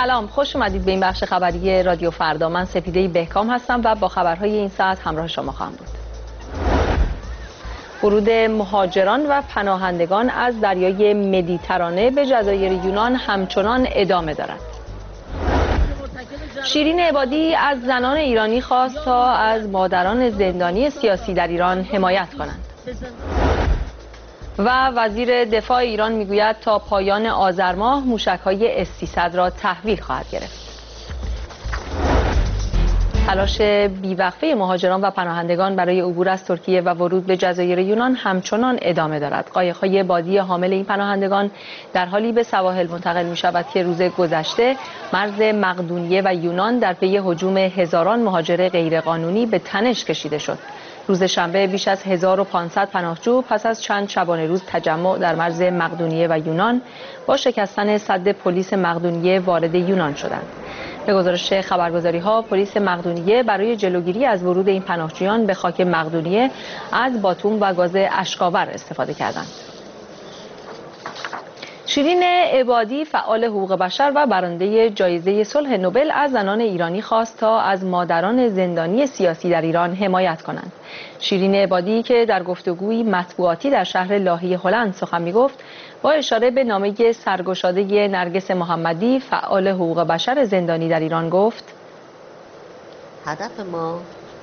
سلام، خوش اومدید به این بخش خبری رادیو فردا. من سپیده بهکام هستم و با خبرهای این ساعت همراه شما خواهم بود. ورود مهاجران و پناهندگان از دریای مدیترانه به جزایر یونان همچنان ادامه دارد. شیرین عبادی از زنان ایرانی خواست تا از مادران زندانی سیاسی در ایران حمایت کنند. و وزیر دفاع ایران میگوید تا پایان آذر ماه موشک‌های S-300 را تحویل خواهد گرفت. تلاش بیوقفه مهاجران و پناهندگان برای عبور از ترکیه و ورود به جزایر یونان همچنان ادامه دارد. قایق‌های بادی حامل این پناهندگان در حالی به سواحل منتقل می‌شود که روز گذشته مرز مقدونیه و یونان در پی هجوم هزاران مهاجر غیرقانونی به تنش کشیده شد. روز شنبه بیش از 1500 پناهجو پس از چند شبانه روز تجمع در مرز مقدونیه و یونان با شکستن سد پلیس مقدونیه وارد یونان شدند. به گزارش خبرگزاری‌ها، پلیس مقدونیه برای جلوگیری از ورود این پناهجویان به خاک مقدونیه از باتوم و گاز اشک‌آور استفاده کردند. شیرین عبادی، فعال حقوق بشر و برنده جایزه صلح نوبل، از زنان ایرانی خواست تا از مادران زندانی سیاسی در ایران حمایت کنند. شیرین عبادی که در گفتگویی مطبوعاتی در شهر لاهی هلند سخن می‌گفت، با اشاره به نامه سرگشاده نرگس محمدی، فعال حقوق بشر زندانی در ایران، گفت: هدف ما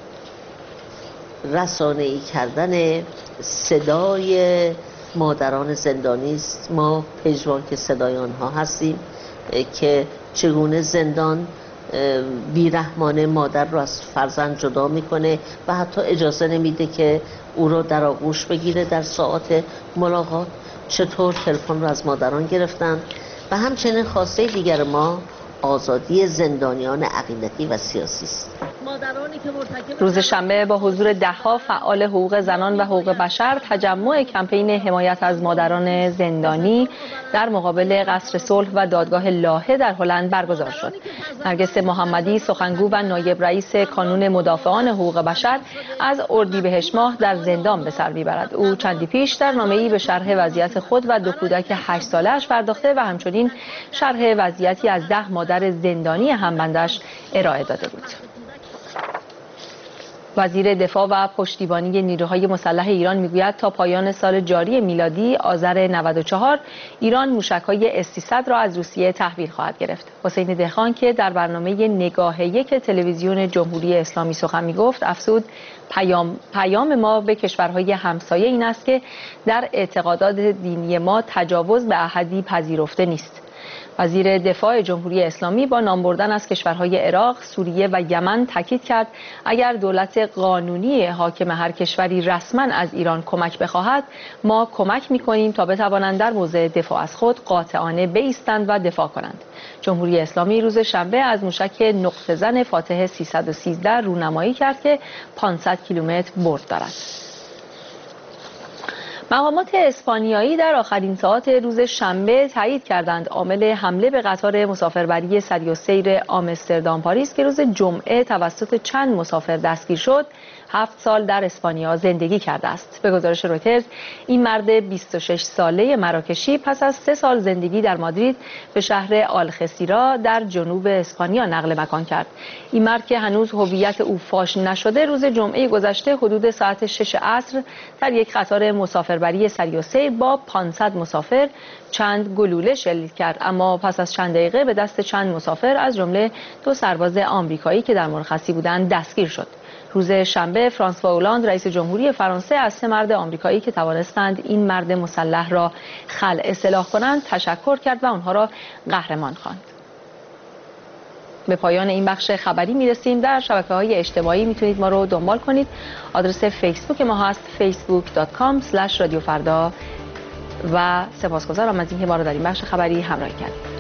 رسانه‌ای کردن صدای مادران زندانی است. ما پژواک صدای آنها هستیم که چگونه زندان بیرحمانه مادر رو از فرزند جدا میکنه و حتی اجازه نمیده که او رو در آغوش بگیره در ساعات ملاقات. چطور تلفن رو از مادران گرفتن. و همچنین خواسته دیگر ما آزادی زندانیان عقیدتی و سیاسی است. روز شنبه با حضور ده‌ها فعال حقوق زنان و حقوق بشر، تجمع کمپین حمایت از مادران زندانی در مقابل قصر صلح و دادگاه لاهه در هلند برگزار شد. نرگس محمدی، سخنگو و نایب رئیس کانون مدافعان حقوق بشر، از اردیبهشت ماه در زندان به سر میبرد. او چندی پیش در نامه‌ای به شرح وضعیت خود و 2 کودک 8 ساله‌اش پرداخته و همچنین شرح وضعیتی از 10 مادر زندانی همبندش ارائه داده بود. وزیر دفاع و پشتیبانی نیروهای مسلح ایران میگوید تا پایان سال جاری میلادی آذر 94 ایران موشک‌های S-300 را از روسیه تحویل خواهد گرفت. حسین دهقان که در برنامه نگاه یک تلویزیون جمهوری اسلامی سخن میگفت، افزود: پیام ما به کشورهای همسایه این است که در اعتقادات دینی ما تجاوز به احدی پذیرفته نیست. وزیر دفاع جمهوری اسلامی با نام بردن از کشورهای عراق، سوریه و یمن تاکید کرد اگر دولت قانونی حاکم هر کشوری رسما از ایران کمک بخواهد، ما کمک می‌کنیم تا بتوانند در موضع دفاع از خود قاطعانه بایستند و دفاع کنند. جمهوری اسلامی روز شنبه از موشک نقطه زن فاتح 313 رونمایی کرد که 500 کیلومتر برد دارد. مقامات اسپانیایی در آخرین ساعات روز شنبه تایید کردند عامل حمله به قطار مسافربری سریالسیر آمستردام پاریس که روز جمعه توسط چند مسافر دستگیر شد، 7 سال در اسپانیا زندگی کرده است. به گزارش رویترز، این مرد 26 ساله مراکشی پس از 3 سال زندگی در مادرید به شهر آلخسیرا در جنوب اسپانیا نقل مکان کرد. این مرد که هنوز هویت او فاش نشده، روز جمعه گذشته حدود ساعت 6 عصر در یک قطار مسافربری سریالسیر با 500 مسافر چند گلوله شلیک کرد، اما پس از چند دقیقه به دست چند مسافر از جمله 2 سرباز آمریکایی که در مرخصی بودند دستگیر شد. روز شنبه فرانسوا اولاند رئیس جمهوری فرانسه از 3 مرد آمریکایی که توانستند این مرد مسلح را خلع سلاح کنند تشکر کرد و آنها را قهرمان خواند. به پایان این بخش خبری میرسیم. در شبکه‌های اجتماعی میتونید ما رو دنبال کنید. آدرس فیسبوک ما هست facebook.com/radiofarda و سپاسگزارم از اینکه ما رو در این بخش خبری همراهی کردید.